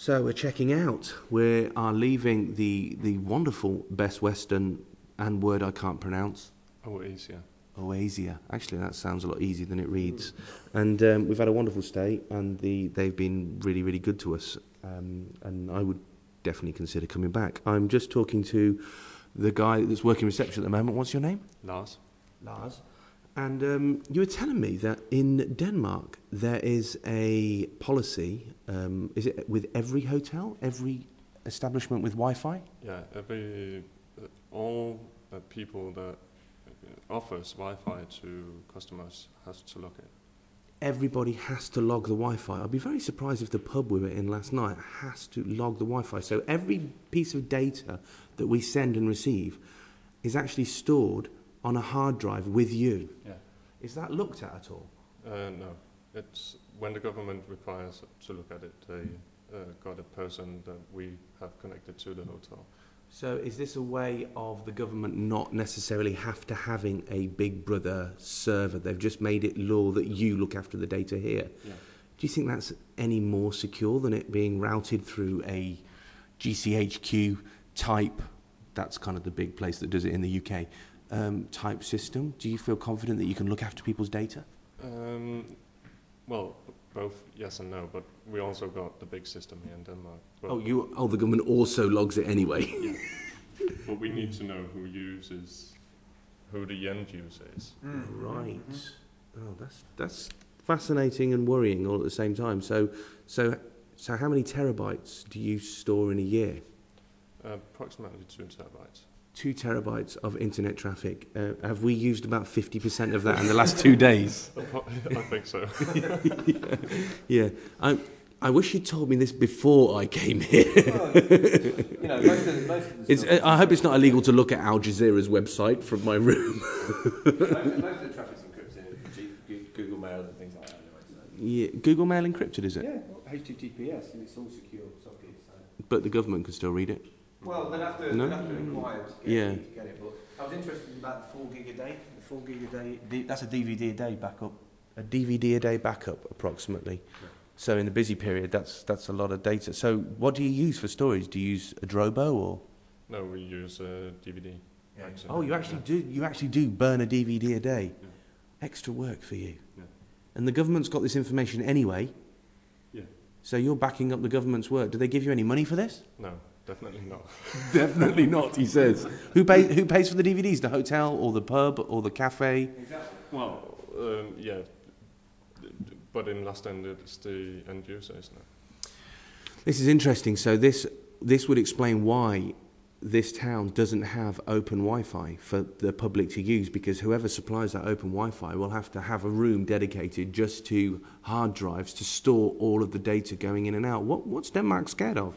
So we're checking out. We are leaving the wonderful Best Western and word I can't pronounce. Oasia. Oasia. Actually, that sounds a lot easier than it reads. And we've had a wonderful stay, and they've been really, really good to us. And I would definitely consider coming back. I'm just talking to the guy that's working reception at the moment. What's your name? Lars. Lars. And you were telling me that in Denmark there is a policy, is it with every hotel, every establishment with Wi-Fi? Yeah, all people that offers Wi-Fi to customers has to log it. Everybody has to log the Wi-Fi. I'd be very surprised if the pub we were in last night has to log the Wi-Fi. So every piece of data that we send and receive is actually stored on a hard drive with you. Yeah. Is that looked at all? No. It's when the government requires to look at it, they got a person that we have connected to the hotel. So is this a way of the government not necessarily have to having a Big Brother server? They've just made it law that you look after the data here. Yeah. Do you think that's any more secure than it being routed through a GCHQ type, that's kind of the big place that does it in the UK, type system? Do you feel confident that you can look after people's data? Well, both yes and no, but we also got the big system here in Denmark. But The government also logs it anyway. Yeah. But we need to know who the end user is. Right. Oh, that's fascinating and worrying all at the same time. So how many terabytes do you store in a year? Approximately 2 terabytes. 2 terabytes of internet traffic. Have we used about 50% of that in the last 2 days? I think so. Yeah. I wish you'd told me this before I came here. Well, most of the stuff, I hope it's not illegal to look at Al Jazeera's website from my room. most of the traffic's encrypted, Google Mail and things like that. Anyway, so. Yeah, Google Mail encrypted, is it? Yeah, HTTPS, and it's all secure sockets. So. But the government can still read it. Well, they'll have to inquire to get it. But I was interested about the 4 gig a day. The 4 gig a day, that's a DVD a day backup. A DVD a day backup, approximately. Yeah. So in the busy period, that's a lot of data. So what do you use for storage? Do you use a Drobo or? No, we use DVD. Yeah. Oh, you actually do burn a DVD a day. Yeah. Extra work for you. Yeah. And the government's got this information anyway. Yeah. So you're backing up the government's work. Do they give you any money for this? No, definitely not. Definitely not, he says. Who pays for the DVDs? The hotel or the pub or the cafe? Exactly. Well, yeah. But in last end, it's the end user, isn't it? This is interesting. So this would explain why this town doesn't have open Wi-Fi for the public to use, because whoever supplies that open Wi-Fi will have to have a room dedicated just to hard drives to store all of the data going in and out. What's Denmark scared of?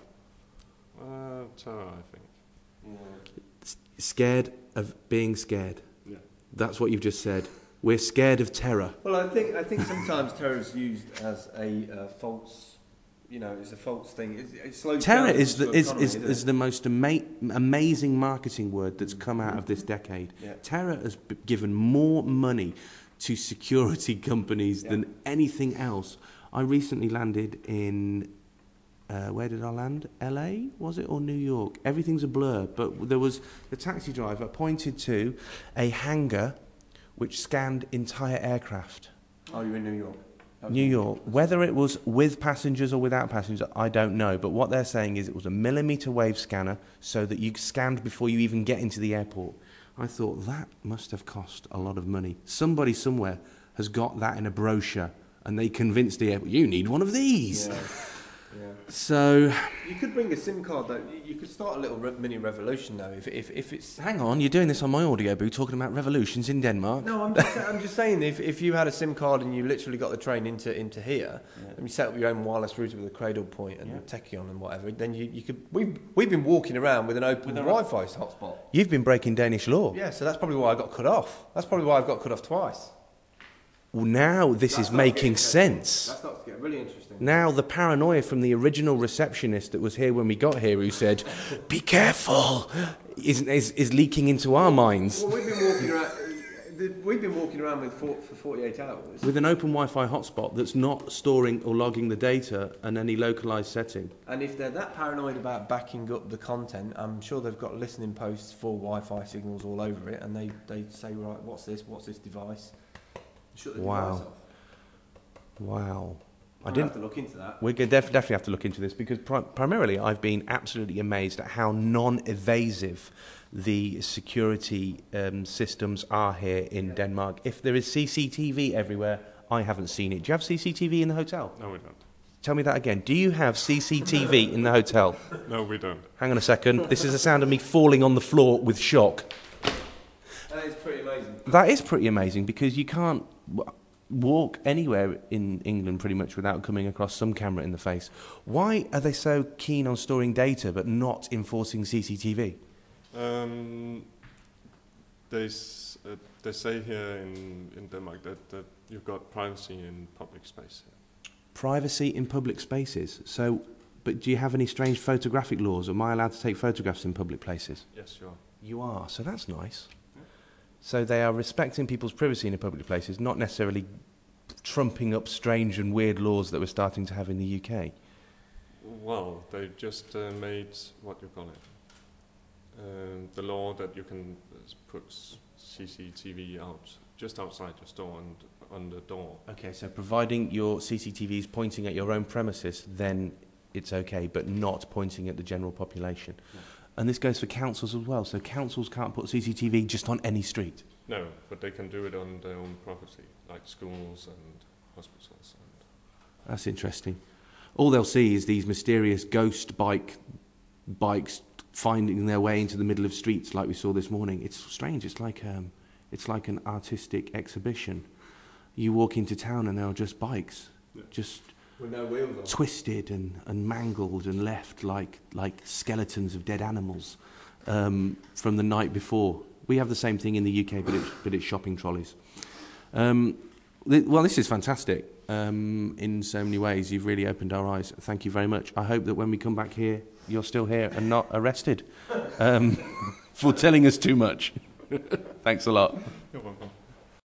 Terror, I think. Yeah. Scared of being scared. Yeah. That's what you've just said. We're scared of terror. Well, I think sometimes terror is used as a false. It's a false thing. It slows Terror down is the economy, is the most amazing marketing word that's come out of this decade. Yeah. Terror has given more money to security companies than anything else. I recently landed in, where did I land? LA, was it, or New York? Everything's a blur, but there was the taxi driver pointed to a hangar which scanned entire aircraft. Oh, you're in New York. New York. Whether it was with passengers or without passengers, I don't know. But what they're saying is it was a millimetre wave scanner so that you scanned before you even get into the airport. I thought that must have cost a lot of money. Somebody somewhere has got that in a brochure and they convinced the airport, you need one of these. Yeah. So You could bring a SIM card though. You could start a little mini revolution though. If it's hang on, you're doing this on my audio boo, talking about revolutions in Denmark. No, I'm just saying if you had a SIM card and you literally got the train into here, and you set up your own wireless router with a cradle point and a Techion and whatever, then you could. We've been walking around with an open Wi-Fi hotspot. You've been breaking Danish law. Yeah, so that's probably why I got cut off. That's probably why I've got cut off twice. Well, now this is making sense. That starts to get really interesting. Now the paranoia from the original receptionist that was here when we got here, who said, "Be careful," is leaking into our minds. Well, we've been walking around. we've been walking around for 48 hours. With an open Wi-Fi hotspot that's not storing or logging the data in any localised setting. And if they're that paranoid about backing up the content, I'm sure they've got listening posts for Wi-Fi signals all over it, and they say, right, what's this device? Shut the device off. Wow. I didn't have to look into that. We're going to definitely have to look into this because primarily I've been absolutely amazed at how non-evasive the security systems are here in Denmark. If there is CCTV everywhere, I haven't seen it. Do you have CCTV in the hotel? No, we don't. Tell me that again. Do you have CCTV in the hotel? No, we don't. Hang on a second. This is the sound of me falling on the floor with shock. That is pretty amazing. That is pretty amazing because you can't walk anywhere in England pretty much without coming across some camera in the face. Why are they so keen on storing data but not enforcing CCTV? They say here in Denmark that you've got privacy in public space here. Privacy in public spaces. So, but do you have any strange photographic laws? Am I allowed to take photographs in public places? Yes, you are. You are, so that's nice. So they are respecting people's privacy in public places, not necessarily trumping up strange and weird laws that we're starting to have in the UK. Well, they've just made, what you call it, the law that you can put CCTV out just outside your store and on the door. Okay, so providing your CCTV is pointing at your own premises, then it's okay, but not pointing at the general population. No. And this goes for councils as well. So councils can't put CCTV just on any street. No, but they can do it on their own property, like schools and hospitals. That's interesting. All they'll see is these mysterious ghost bikes finding their way into the middle of streets, like we saw this morning. It's strange. It's like an artistic exhibition. You walk into town and there are just bikes, just with no wheels on, twisted and mangled and left like skeletons of dead animals from the night before. We have the same thing in the UK, but it's shopping trolleys. Well, this is fantastic. In so many ways, you've really opened our eyes. Thank you very much. I hope that when we come back here, you're still here and not arrested for telling us too much. Thanks a lot.